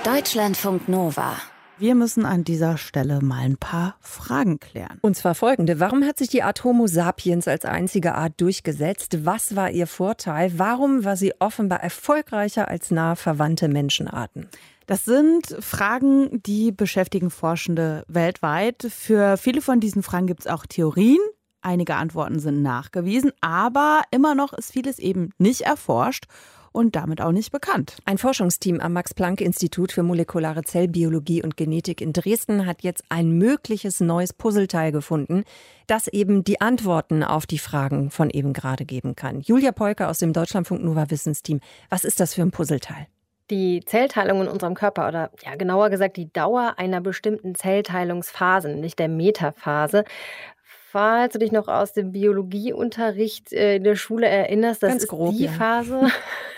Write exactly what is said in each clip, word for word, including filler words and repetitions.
Deutschlandfunk Nova. Wir müssen an dieser Stelle mal ein paar Fragen klären. Und zwar folgende. Warum hat sich die Art Homo sapiens als einzige Art durchgesetzt? Was war ihr Vorteil? Warum war sie offenbar erfolgreicher als nahe verwandte Menschenarten? Das sind Fragen, die beschäftigen Forschende weltweit. Für viele von diesen Fragen gibt es auch Theorien. Einige Antworten sind nachgewiesen, aber immer noch ist vieles eben nicht erforscht und damit auch nicht bekannt. Ein Forschungsteam am Max-Planck-Institut für molekulare Zellbiologie und Genetik in Dresden hat jetzt ein mögliches neues Puzzleteil gefunden, das eben die Antworten auf die Fragen von eben gerade geben kann. Julia Peuker aus dem Deutschlandfunk Nova Wissensteam. Was ist das für ein Puzzleteil? Die Zellteilung in unserem Körper oder ja genauer gesagt die Dauer einer bestimmten Zellteilungsphase, nicht der Metaphase. Falls du dich noch aus dem Biologieunterricht in der Schule erinnerst, das Ganz ist grob, die ja. Phase.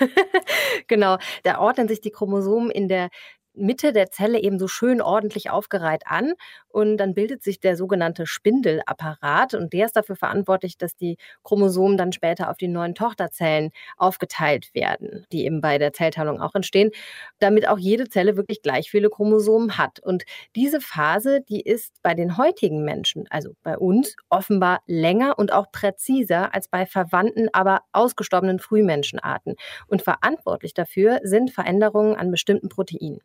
Genau, da ordnen sich die Chromosomen in der Mitte der Zelle eben so schön ordentlich aufgereiht an und dann bildet sich der sogenannte Spindelapparat und der ist dafür verantwortlich, dass die Chromosomen dann später auf die neuen Tochterzellen aufgeteilt werden, die eben bei der Zellteilung auch entstehen, damit auch jede Zelle wirklich gleich viele Chromosomen hat. Und diese Phase, die ist bei den heutigen Menschen, also bei uns, offenbar länger und auch präziser als bei verwandten, aber ausgestorbenen Frühmenschenarten. Und verantwortlich dafür sind Veränderungen an bestimmten Proteinen.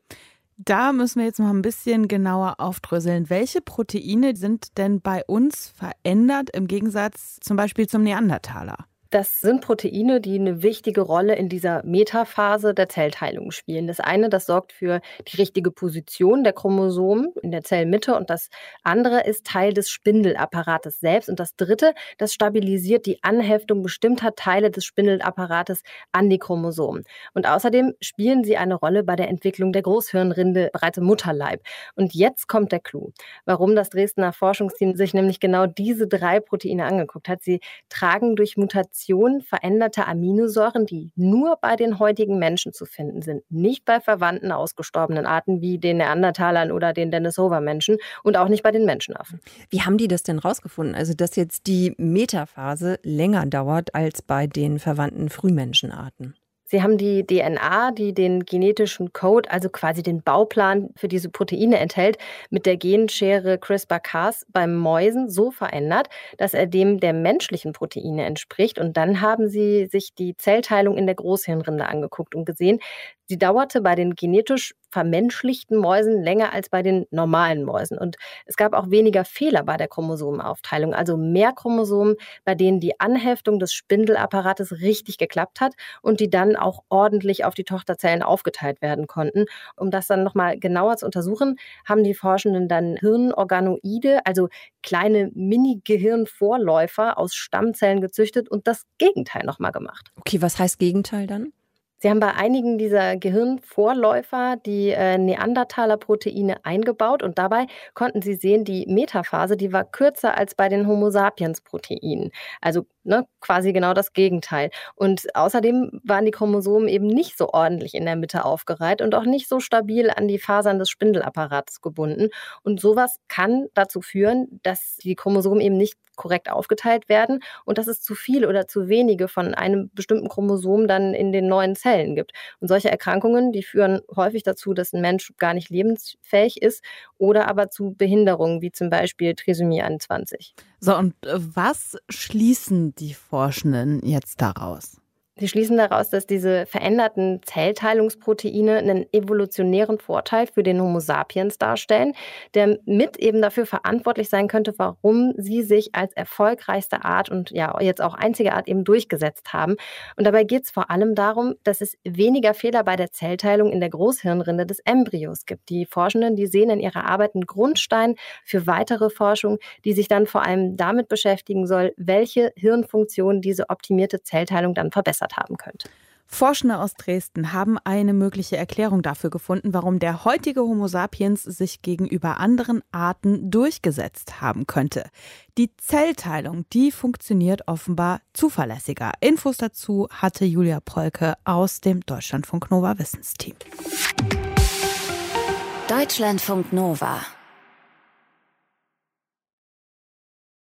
Da müssen wir jetzt noch ein bisschen genauer aufdröseln. Welche Proteine sind denn bei uns verändert im Gegensatz zum Beispiel zum Neandertaler? Das sind Proteine, die eine wichtige Rolle in dieser Metaphase der Zellteilung spielen. Das eine, das sorgt für die richtige Position der Chromosomen in der Zellmitte und das andere ist Teil des Spindelapparates selbst. Und das dritte, das stabilisiert die Anheftung bestimmter Teile des Spindelapparates an die Chromosomen. Und außerdem spielen sie eine Rolle bei der Entwicklung der Großhirnrinde bereits im Mutterleib. Und jetzt kommt der Clou, warum das Dresdner Forschungsteam sich nämlich genau diese drei Proteine angeguckt hat. Sie tragen durch Mutationen veränderte Aminosäuren, die nur bei den heutigen Menschen zu finden sind, nicht bei verwandten ausgestorbenen Arten wie den Neandertalern oder den Denisova-Menschen und auch nicht bei den Menschenaffen. Wie haben die das denn rausgefunden? Also, dass jetzt die Metaphase länger dauert als bei den verwandten Frühmenschenarten? Sie haben die D N A, die den genetischen Code, also quasi den Bauplan für diese Proteine enthält, mit der Genschere CRISPR-Cas beim Mäusen so verändert, dass er dem der menschlichen Proteine entspricht. Und dann haben sie sich die Zellteilung in der Großhirnrinde angeguckt und gesehen, sie dauerte bei den genetisch vermenschlichten Mäusen länger als bei den normalen Mäusen. Und es gab auch weniger Fehler bei der Chromosomenaufteilung, also mehr Chromosomen, bei denen die Anheftung des Spindelapparates richtig geklappt hat und die dann auch ordentlich auf die Tochterzellen aufgeteilt werden konnten. Um das dann nochmal genauer zu untersuchen, haben die Forschenden dann Hirnorganoide, also kleine Mini-Gehirnvorläufer aus Stammzellen gezüchtet und das Gegenteil nochmal gemacht. Okay, was heißt Gegenteil dann? Sie haben bei einigen dieser Gehirnvorläufer die äh, Neandertaler-Proteine eingebaut und dabei konnten sie sehen, die Metaphase, die war kürzer als bei den Homo sapiens-Proteinen. Also ne, quasi genau das Gegenteil. Und außerdem waren die Chromosomen eben nicht so ordentlich in der Mitte aufgereiht und auch nicht so stabil an die Fasern des Spindelapparates gebunden. Und sowas kann dazu führen, dass die Chromosomen eben nicht korrekt aufgeteilt werden und dass es zu viel oder zu wenige von einem bestimmten Chromosom dann in den neuen Zellen gibt. Und solche Erkrankungen, die führen häufig dazu, dass ein Mensch gar nicht lebensfähig ist oder aber zu Behinderungen wie zum Beispiel Trisomie einundzwanzig. So, und was schließen die Forschenden jetzt daraus? Sie schließen daraus, dass diese veränderten Zellteilungsproteine einen evolutionären Vorteil für den Homo sapiens darstellen, der mit eben dafür verantwortlich sein könnte, warum sie sich als erfolgreichste Art und ja jetzt auch einzige Art eben durchgesetzt haben. Und dabei geht es vor allem darum, dass es weniger Fehler bei der Zellteilung in der Großhirnrinde des Embryos gibt. Die Forschenden, die sehen in ihrer Arbeit einen Grundstein für weitere Forschung, die sich dann vor allem damit beschäftigen soll, welche Hirnfunktion diese optimierte Zellteilung dann verbessert haben könnte. Forschende aus Dresden haben eine mögliche Erklärung dafür gefunden, warum der heutige Homo sapiens sich gegenüber anderen Arten durchgesetzt haben könnte. Die Zellteilung, die funktioniert offenbar zuverlässiger. Infos dazu hatte Julia Peuker aus dem Deutschlandfunk Nova Wissensteam. Deutschlandfunk Nova.